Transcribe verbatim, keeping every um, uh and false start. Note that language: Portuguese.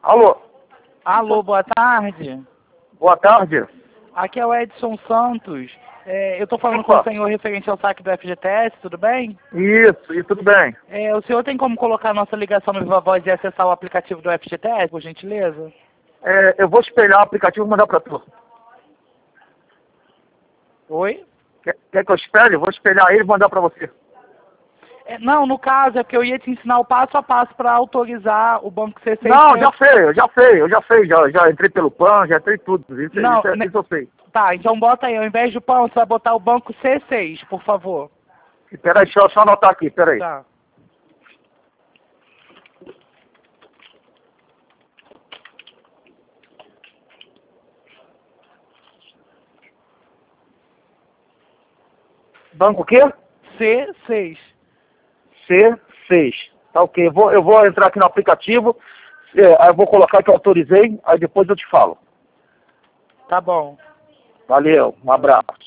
Alô? Alô, boa tarde. Boa tarde. Aqui é o Edson Santos. É, eu estou falando Opa. com o senhor referente ao saque do F G T S, tudo bem? Isso, e tudo bem. É, o senhor tem como colocar a nossa ligação no Viva Voz e acessar o aplicativo do F G T S, por gentileza? É, eu vou espelhar o aplicativo e mandar pra tu. Oi? Quer, quer que eu espelhe? Eu vou espelhar ele e mandar pra você. É, não, no caso é porque eu ia te ensinar o passo a passo para autorizar o Banco C seis. Não, já sei, eu já sei, eu já sei, já, já entrei pelo P A N, já entrei tudo. Isso, Não, isso, né- isso eu sei. Tá, então bota aí, ao invés do pão, você vai botar o Banco C seis, por favor. Peraí, deixa eu só anotar aqui, peraí. Tá. Banco o quê? C seis. C seis. Tá ok, eu vou, eu vou entrar aqui no aplicativo, é, aí eu vou colocar que eu autorizei, aí depois eu te falo. Tá bom. Valeu, um abraço.